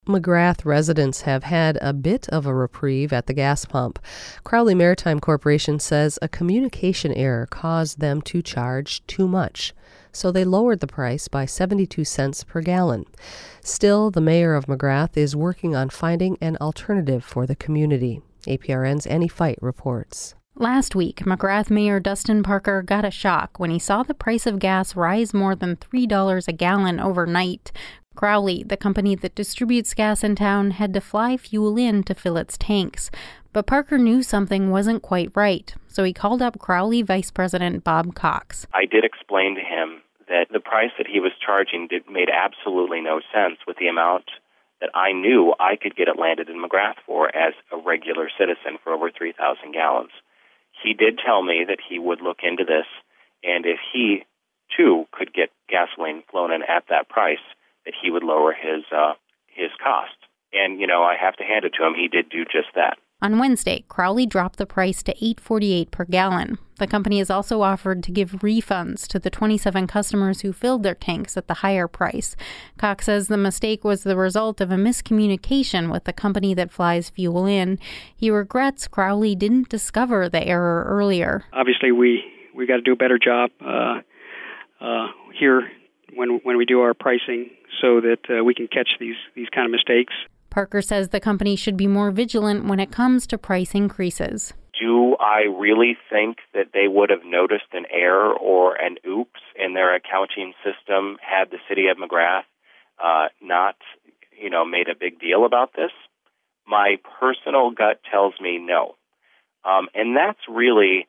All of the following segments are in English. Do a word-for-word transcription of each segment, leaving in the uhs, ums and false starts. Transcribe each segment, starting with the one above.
McGrath residents have had a bit of a reprieve at the gas pump. Crowley Maritime Corporation says a communication error caused them to charge too much, so they lowered the price by seventy-two cents per gallon. Still, the mayor of McGrath is working on finding an alternative for the community. A P R N's Annie Fight reports. Last week, McGrath Mayor Dustin Parker got a shock when he saw the price of gas rise more than three dollars a gallon overnight. Crowley, the company that distributes gas in town, had to fly fuel in to fill its tanks. But Parker knew something wasn't quite right, so he called up Crowley Vice President Bob Cox. I did explain to him that the price that he was charging did, made absolutely no sense with the amount that I knew I could get it landed in McGrath for as a regular citizen for over three thousand gallons. He did tell me that he would look into this, and if he, too, could get gasoline flown in at that price, that he would lower his uh, his cost. And, you know, I have to hand it to him. He did do just that. On Wednesday, Crowley dropped the price to eight dollars and forty-eight cents per gallon. The company has also offered to give refunds to the twenty-seven customers who filled their tanks at the higher price. Cox says the mistake was the result of a miscommunication with the company that flies fuel in. He regrets Crowley didn't discover the error earlier. Obviously, we, we got to do a better job uh, uh, here when when we do our pricing so that uh, we can catch these, these kind of mistakes. Parker says the company should be more vigilant when it comes to price increases. Do I really think that they would have noticed an error or an oops in their accounting system had the city of McGrath uh, not, you know, made a big deal about this? My personal gut tells me no. Um, and that's really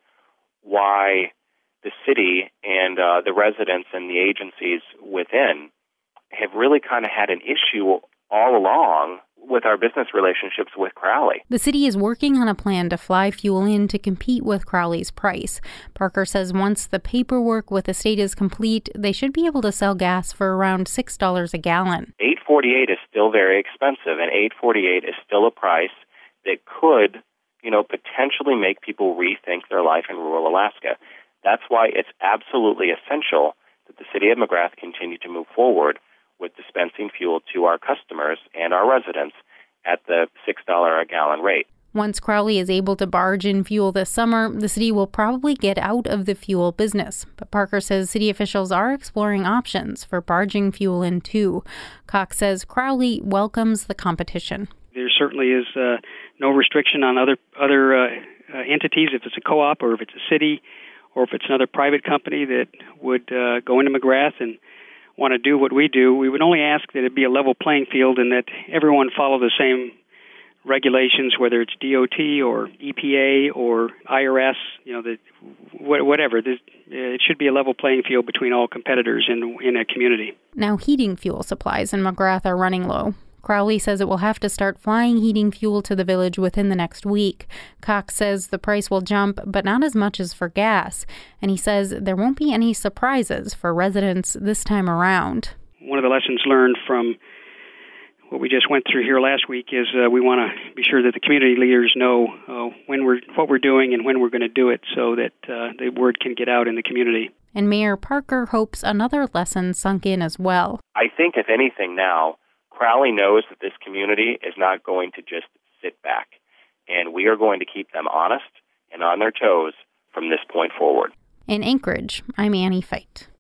why the city and uh, the residents and the agencies within have really kind of had an issue all along with our business relationships with Crowley. The city is working on a plan to fly fuel in to compete with Crowley's price. Parker says once the paperwork with the state is complete, they should be able to sell gas for around six dollars a gallon. eight dollars and forty-eight cents is still very expensive, and eight dollars and forty-eight cents is still a price that could, you know, potentially make people rethink their life in rural Alaska. That's why it's absolutely essential that the city of McGrath continue to move forward with dispensing fuel to our customers and our residents at the six dollars a gallon rate. Once Crowley is able to barge in fuel this summer, the city will probably get out of the fuel business. But Parker says city officials are exploring options for barging fuel in too. Cox says Crowley welcomes the competition. There certainly is uh, no restriction on other, other uh, uh, entities, if it's a co-op or if it's a city or if it's another private company that would uh, go into McGrath and want to do what we do. We would only ask that it be a level playing field and that everyone follow the same regulations, whether it's D O T or E P A or I R S, you know, the, whatever. It should be a level playing field between all competitors in, in a community. Now, heating fuel supplies in McGrath are running low. Crowley says it will have to start flying heating fuel to the village within the next week. Cox says the price will jump, but not as much as for gas. And he says there won't be any surprises for residents this time around. One of the lessons learned from what we just went through here last week is uh, we want to be sure that the community leaders know uh, when we're what we're doing and when we're going to do it so that uh, the word can get out in the community. And Mayor Parker hopes another lesson sunk in as well. I think, if anything now, Crowley knows that this community is not going to just sit back, and we are going to keep them honest and on their toes from this point forward. In Anchorage, I'm Annie Fight.